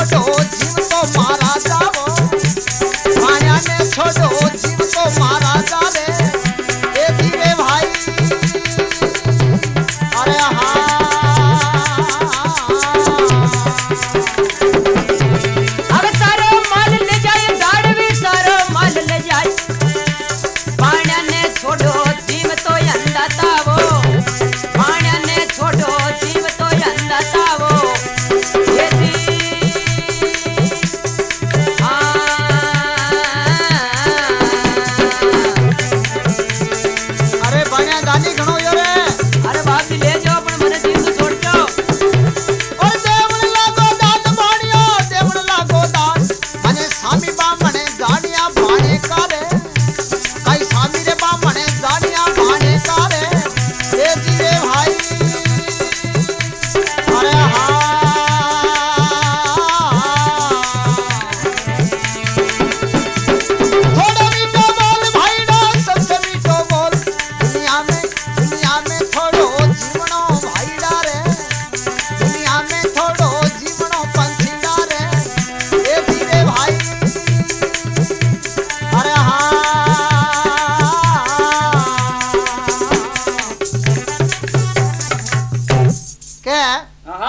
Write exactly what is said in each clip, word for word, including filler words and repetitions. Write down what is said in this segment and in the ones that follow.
छोड़ो जीव तो मारा जाओ, भाणिया ने छोड़ो जीव तो मारा जावे। ए धीरे भाई अरे हाँ अब सारो माल ले जाए दाड़वी सारो माल ले जाए, भाणिया ने छोड़ो जीव तो अंधा तावो, भाणिया ने छोड़ो जीव तो अंधा तावो। ये जी अरे भाणिया दानी घणो यो रे। अरे बाप जी ले जाओ पण मने जीव तो छोड़ दो। और देवण लागो दान भाणिया देवण लागो दान, मने स्वामी बामणे जानिया भाणे कारे, कई स्वामी रे बामणे जानिया भाणे कारे। ए धीरे भाई अरे हाँ थोड़ा मीठो बोल भाईड़ा सबसे मीठो बोल, दुनिया में दुनिया में थोड़ो जीवनो भाईड़ा रे, दुनिया में थोड़ो जीवनो पंछीड़ा रे। ए धीरे भाई अरे हाँ क्या है? हाँ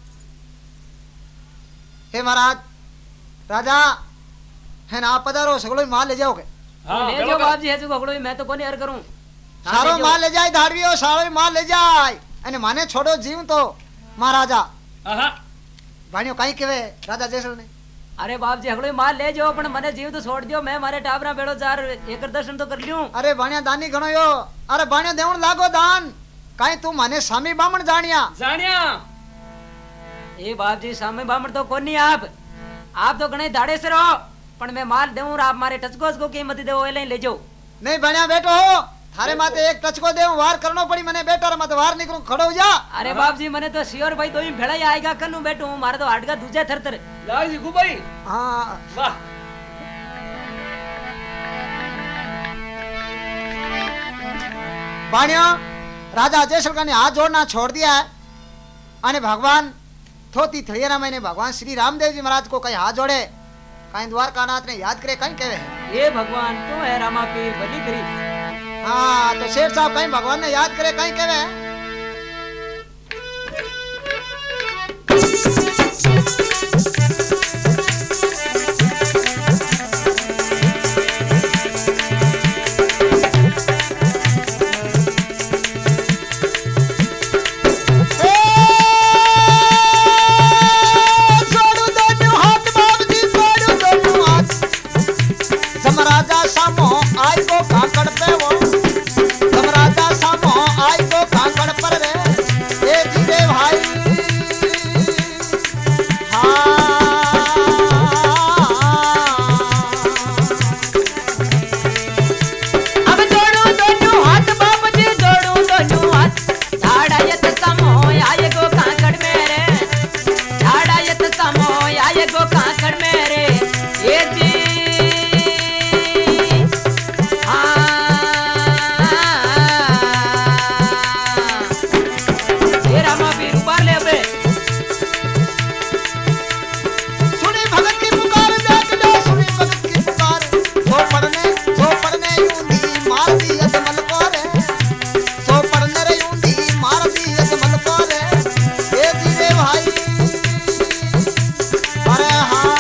हे महाराज राजा है ना, आप पधारो सगलो माल ले जाओगे। हाँ ले जाओ बाप जी है जो घोड़ो मैं तो कोनी हर करूं। हाँ, सारो ले जाओ। माल ले जाए धाड़वियो सारो माल ले जाए, अने माने छोड़ो जीव तो महाराजा हाँ भाणियो काई केवे राजा जैसल ने। अरे बाप जी हगड़ो माल ले जाओ पण मने जीव तो छोड़ दियो, मैं मारे टाबरा बेड़ो जार एक दर्शन तो कर लियो। अरे भाणिया दानी घणो यो। अरे भाणियो देवण लागो दान, काई तू माने स्वामी बामण जानिया। जानिया ए बाप जी सामे बामण तो कोनी आप आप तो घणे दाड़े से रहो, पण मैं माल देऊं आप मारे टचको को कीमत देवो एले ले जाओ। नहीं भाणिया बैठो हो, थारे माथे एक टचको देव वार करनो पड़ी, मने बैठो रे मत वार निकलू खड़ो हो जा। अरे बाप जी मने तो श्योर भाई तो ही भेड़ा ही आएगा कन्नू बैठू मारे तो हाडगा दूजे थरथर। लाल जी गुबाई हाँ वाह भाणियो राजा जैसल का ने हाथ जोड़ना छोड़ दिया है, अने भगवान थोती थड़ियारा महीने भगवान श्री रामदेव जी महाराज को कहीं हाथ जोड़े, कहीं द्वारकानाथ ने याद करे कहीं कहे ये भगवान तू है रामा पीर बलि करी। हाँ तो शेर साहब कहीं भगवान ने याद करे कहीं कहे समराजा सामो आई को काकड़ पे वो, समराजा सामो आई को काकड़ पर रे। ए धीरे भाई अब जोड़ू दोनों हाथ बाप जी जोड़ू दोनों हाथ, झाड़ायत समो आए गो काकड़ मेरे, झाड़ायत समो आए गो काकड़ मेरे। ये जी सुनी भगत की पुकार देख लो, सुनी भगत की पुकार, सो पढ़ने सो पढ़ने यूंधी मार दी अजमल को रे, सो पढ़ने रे यूंधी मार दी अजमल को रे। ए धीरे भाई अरे हाँ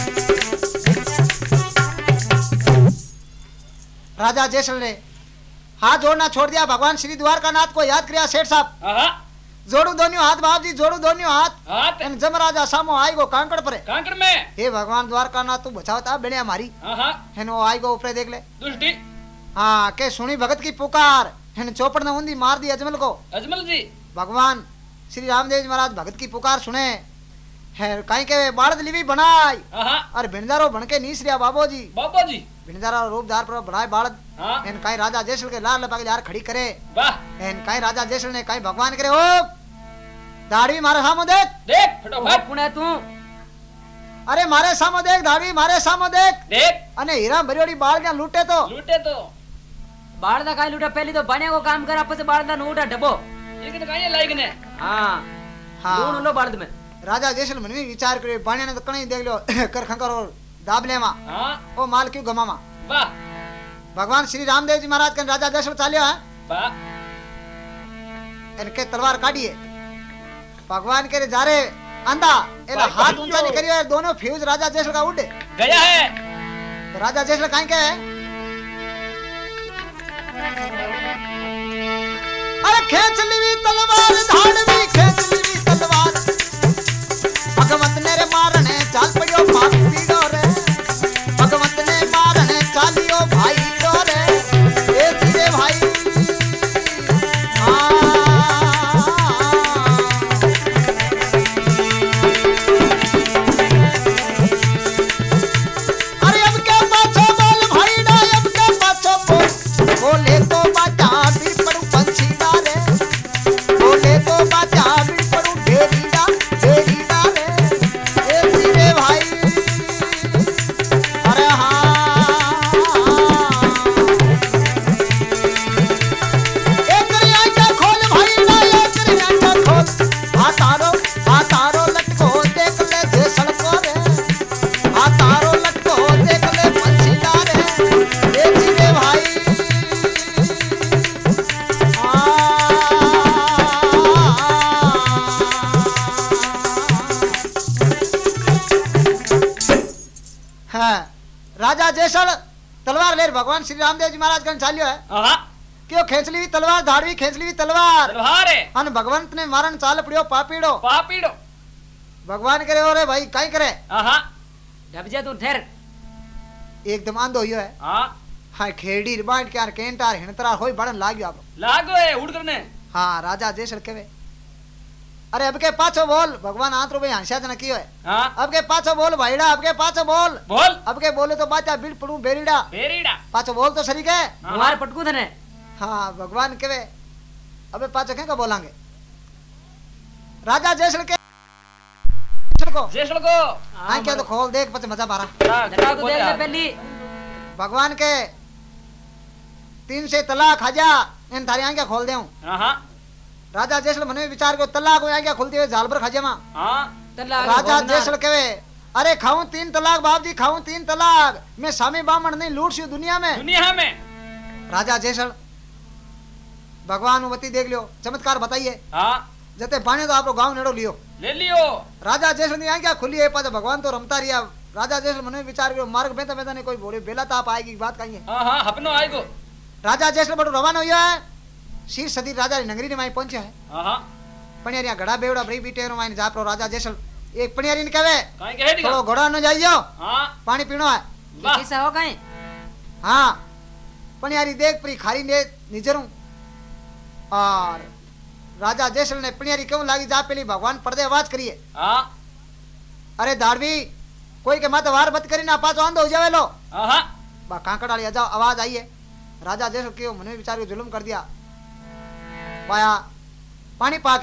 राजा जैसल ने हाथ जोड़ना छोड़ दिया भगवान श्री द्वारकानाथ को याद किया सेठ साहब आहा जोड़ू दोनियो हाथ बाप जी जोड़ू दोनियो हाथ हाथ एन जमराजा सामो आई गो कांकड़ पर कांकड़ में हे भगवान द्वारकानाथ तू बचावता बेने हमारी आहा हेन वो आई गो ऊपर देख ले दुष्टि हाँ के सुनी भगत की पुकार हेन चौपड़ ने उंदी मार दी अजमल को अजमल जी भगवान श्री रामदेव जी महाराज भगत की पुकार सुने है कहीं के बालद लिवी बनाई आहा और भिंडारो बन के नीस रिया बाबो जी बाबा जी भिंडारा रूपदार पर बनाए बालद हाँ एन कहीं राजा जैसल के लाल लपा के यार खड़ी करे वाह एन कहीं राजा जैसल ने कहीं भगवान करे ओ दाढ़ी मारे सामो देख देख ओ फटाफट पुणे तू अरे मारे सामो देख दाढ़ी मारे सामो देख देख अने हीरा भरियोड़ी बाल क्या लूटे तो लूटे तो बाळदा काई लूटा पहली तो बने को काम कर आपसे बाळदा नो उठा डबो लेकिन काई लायक ने हाँ हाँ। लूण लो बाळद में राजा जैसल मन में विचार करे बाणिया ने तो कणी देख लो कर खंकर और दाब लेवा हाँ ओ माल क्यों गमावा वाह भगवान श्री रामदेव जी महाराज के राजा जैसल चालियो है वाह इनके तलवार काटिए भगवान के जा रे अंधा एला हाथ ऊंचा नहीं करियो दोनों फ्यूज राजा जैसल का उड़े गया है तो राजा जैसल काहे के है अरे खेच लीवी तलवार धाड़वी खेच लीवी तलवार भगवंत ने रे मारने चाल पड़ियो पाप पीड़ो रे भगवंत ने मारने चालियो भाई डो रे ए धीरे भाई हाँ अरे अब के पाछो बोल भाई डा अब के पाछो बोल बोले तो बाजा भी पड़ू पंछी डाले बोले तो बाजा भी पड़ू ढेरी डा ढेरी डाले ए सीरे भाई अरे हाँ एक रे आंखें खोल भाई डा एक रे आंखें खोल हाथारो हाथारो लटको देख ले देसल को रे हाथारो लटको देख ले पंछी डाले ए सीरे भाई हाँ राजा जैसल तलवार ले भगवान श्री रामदेव जी महाराज का चालियो है आहा क्यों खेचली हुई तलवार धाड़वी खेचली हुई तलवार तलवार है अन भगवंत ने मारन चाल पड़ियो पापीड़ो पापीड़ो भगवान करे ओरे भाई काई करे आहा डब जा तू ठहर एकदम आंधो होयो है हाँ हाँ खेड़ी बाट के केंटार हिणतरार होई बड़न लाग्यो आप लागो है उड़ करने हाँ राजा जैसल केवे अरे अब के पाछो बोल भगवान आंतरो भाई हंसिया जना कियो है हाँ अब के पाछो बोल भाईड़ा अब के पाछो बोल बोल अब के बोले तो बाचा बीड़ पड़ू बेरीड़ा बेरीड़ा पाछो बोल तो सही के मार पटकू थने हाँ भगवान केवे अबे पाछो क्या बोलांगे राजा जैसल के जैसल को जैसल को हाँ क्या तो खोल देख पछ मजा मारा जटा को देख ले पहली भगवान के तीन से तलाक हजा इन थारी आंखें खोल दे आहा राजा जैसल मन में विचार को तलाक हो आंखें खुलती हुए झालबर खजे मां हाँ राजा जैसल केवे अरे खाऊं तीन तलाक बाप जी खाऊं तीन तलाक मैं स्वामी बामण नहीं लूट सी दुनिया में दुनिया में राजा जैसल भगवान वती देख लियो चमत्कार बताइए हाँ जते बाने तो आपको गांव नेड़ो लियो ले लियो राजा जैसल नहीं आंखें खुली है पाछा भगवान तो रमता रिया राजा जैसल मन में विचार करो मार्ग बेता बेता नहीं कोई बोले बेला ताप आएगी बात कहीं है हाँ हाँ अपनो आएगो राजा जैसल बड़ो रवाना हुआ है शीर सदी राजा नगरी ने माई पहुंचा है आहा पणियारिया घड़ा बेवड़ा बड़ी बीटे माई जापरो राजा जैसल एक पणियारी ने कहे काई कहे दिखा थोड़ो घोड़ा न जाइयो हाँ पानी पीनो है वाह किसा हो कहीं हाँ पणियारी देख परी खारी ने निजरू और राजा जैसल ने पणियारी क्यों लागी जा पेली भगवान पर्दे आवाज करिए हाँ अरे धाड़वी कोई के माथे वार बत करी ना पाछो आंधो हो जावे लो आहा बा कांकड़ वाली जाओ आवाज आई है राजा जैसल क्यों मन में विचार के जुल्म कर दिया पाया पानी पाके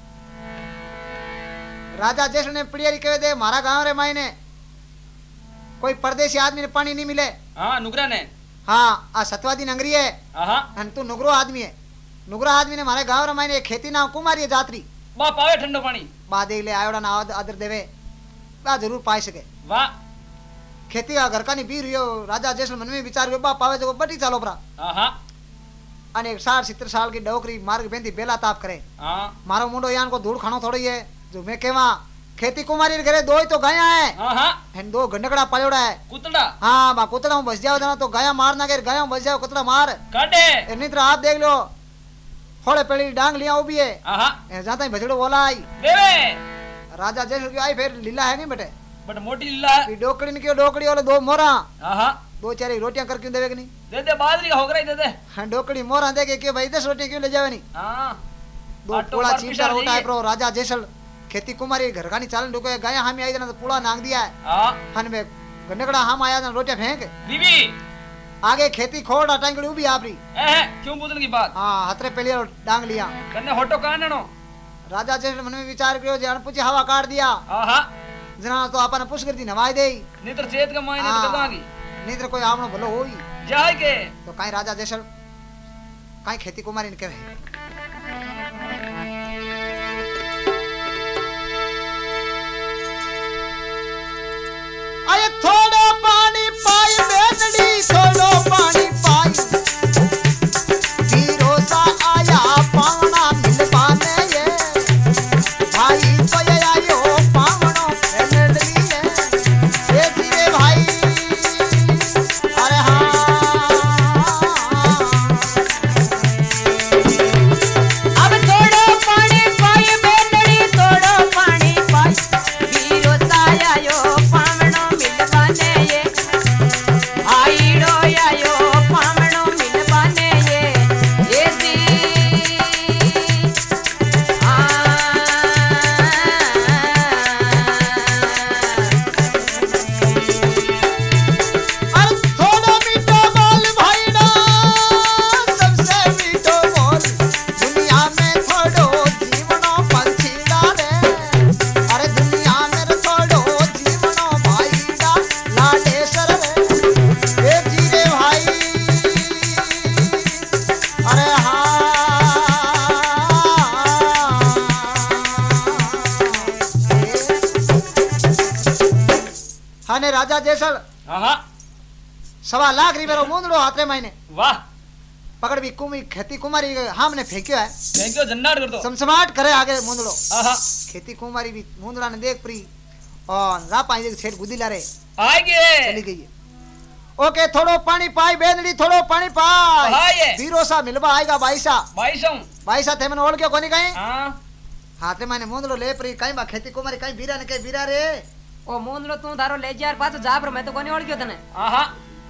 राजा जैसल ने पड़ियारी कहे दे मारा गांव रे मायने कोई परदेसी आदमी ने पानी नहीं मिले हाँ नुगरा ने हाँ आ सतवादी नगरी है आहा अन तू नुगरो आदमी है नुगरो आदमी ने मारे गांव रे मायने खेती ना कुमारी है जात्री बा पावे ठंडो पानी बा देख ले आयोड़ा ना आदर देवे बा जरूर पाई सके वाह खेती का घर का नहीं पी रही हो राजा जैसल मन में विचार के बा पावे जो बटी चालो परा आहा अने एक साठ सितर साल की डोकरी मार्ग बेंदी बेला ताप करे हाँ मारो मुंडो यान को धूल खानो थोड़ी है जो मैं केवा खेती कुमारी रे घरे दो ही तो गाया है हाँ हाँ हेन दो गंडकड़ा पायोड़ा है कुतड़ा हाँ बा कुतड़ा बस जाओ जना तो गाया मारना के गाया बस जाओ कुतड़ा मार काटे ए नहीं तो आप देख लो थोड़े पेड़ी डांग लिया उभी है हाँ हाँ ए जाता ही भजड़ो बोला आई देवे राजा जैसे की आई फिर लीला है नहीं बेटे बट मोटी लीला है ये डोकड़ी ने क्यों डोकड़ी वाले दो मोरा हाँ हाँ दो चार रोटियां करके देवे कि नहीं दे दे बाजरी का होकर ही दे दे हाँ डोकड़ी मोरा दे के क्यों भाई दस रोटियां क्यों ले जावे नहीं हाँ दो आटो पूरा बार चीटा पिसा रोटा है लिए। प्रो राजा जैसल खेती कुमारी घर का नहीं चालन डोके गाया हम आई जना तो पूरा नांग दिया है हाँ हन में गंडकड़ा हम आया जना रोटियां फेंक बीबी आगे खेती खोड़ टांगड़ी उभी आपरी ए क्यों पूछने की बात हाँ हतरे पहले डांग लिया कन्ने होटो कहाँ नेनो राजा जैसल मन में विचार करो जान पूछे हवा काट दिया हाँ हाँ जना तो अपन पुछ कर दी नवाई दे नहीं तो चेत का मायने तो कर दांगी नहीं तो कोई आपनो भलो होई जाए के तो काई राजा जैसल काई खेती कुमारी ने कहे अरे थोड़ो पानी पाई बेटड़ी थोड़ो पानी पाई वीरो सा आया पावना मिलवाने ये भाई तो ये आयो पावनो बेटड़ी है ये जीरे भाई अरे हाँ अब थोड़ो पानी पाई बेटड़ी थोड़ो पानी पाई वीरो सायो पावनो मिलवाने ये आईड़ो आयो पावनो मिलवाने ये ये दी आ अरे थोड़ा मीठो बोल भाई ना सबसे मीठो बोल दुनिया में थोड़ो जीवनो पंछीड़ा रे अरे दुनिया में थोड़ो जीवनो भाईड़ा लाडेसर रे ए जीरे भाई अरे हाँ ने राजा जैसल हाँ हाँ सवा लाख रुपये रो मूंदड़ो हाथ महीने वाह पकड़ भी कुमी खेती कुमारी हमने फेंक्यो है थैंक यू जन्नाट कर दो समसमाट करे आगे मूंदड़ो हाँ हाँ खेती कुमारी भी मूंदड़ा ने देख प्री और रा पाई देख छेड़ गुदी लारे आएगे चली गई है ओके थोड़ो पानी पाई बेंदड़ी थोड़ो पानी पाई पाए। वीरो सा मिलवा आएगा बाईसा भाई सौ बाईसा थे मैंने ओढ़ के कोनी कहीं हाँ हाथ में मैंने मूंदड़ो ले प्री कहीं बा खेती कुमारी कहीं बीरा ने कहीं बीरा रे ओ मूंदलो तू धारो ले जा यार पाछो जाब रो मैं तो कोनी ओळ गयो तने हाँ हाँ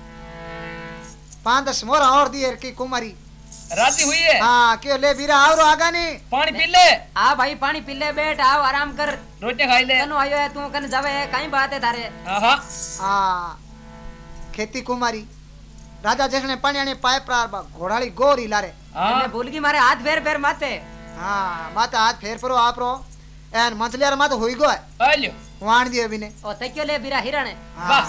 पांच दस मोरा और दिए की कुमारी राजी हुई है हाँ क्यों ले बीरा आवरो आगा नहीं पानी पी ले आ भाई पानी पी ले बैठ आओ आराम कर रोटियां खाई ले कनो आयो है तू कने जावे है काई बात है थारे हाँ हाँ हाँ खेती कुमारी राजा जैसे पानी आने पाए प्रार बा घोड़ाली गोरी लारे हाँ मैं भूल गई मारे हाथ फेर फेर माथे हाँ माता हाथ फेर परो आप रो एन मंचलियार माता हुई गो है आलियो वाण दियो बिने ओ तक्यो ले बीरा हिरण है वाह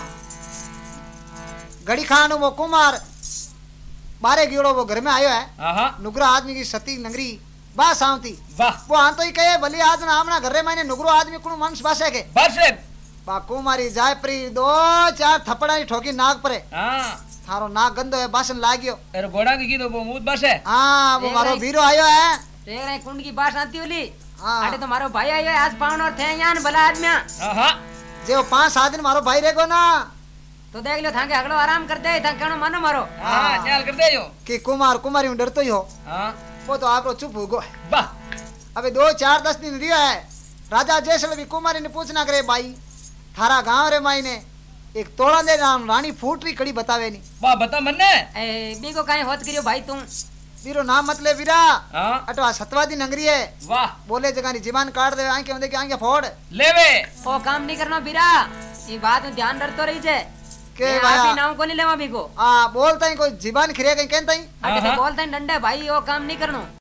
गड़ी खान वो कुमार बारे गियोड़ो वो घर में आयो है हाँ हाँ नुगरा आदमी की सती नगरी बा सावती वाह वो आन तो ही कहे भली आज ना हमना घर में नुगरो आदमी कुण मंश बासे के बस रे बा कुमारी जाय प्री दो चार थप्पड़ा ही ठोकी नाक परे हाँ थारो नाक गंदो है बासन लाग्यो अरे घोड़ा की तो वो मूत बस है हाँ वो देख मारो रही। वीरो आयो है रे रे कुंड की बात आती होली हाँ अरे तो मारो भाई आयो है आज पावन और थे यान भला आदमिया हाँ हाँ जे वो पांच सात दिन मारो भाई रेगो ना तो देख लो थाके हगड़ो आराम कर दे था कणो मानो मारो हाँ न्याल कर दे यो कि कुमार कुमारी में डरतो ही हो हाँ वो तो आपको चुप हो गो वाह अबे दो चार दस दिन रिया है राजा जैसल भी कुमारी ने पूछना करे भाई थारा गांव रे माई ने एक तोड़ा दे नाम रानी फूटरी कड़ी बतावे नहीं वाह बता मन्ने ए बी को काई होत करियो भाई तू वीरो नाम मत ले वीरा हाँ अटवा सतवा दिन अंगरी है वाह बोले जगह नहीं जीवान काट दे आंखें बंदे की आंखें फोड़ ले वे ओ काम नहीं करना बीरा ये बात में ध्यान रखतो रही जे के मैं भाया आप ही नाम को नहीं लेवा भी को आ बोलता ही कोई जीवान खिरे कहीं कहता ही अटे हाँ, तो हाँ। बोलता है डंडे भाई वो काम नहीं करनो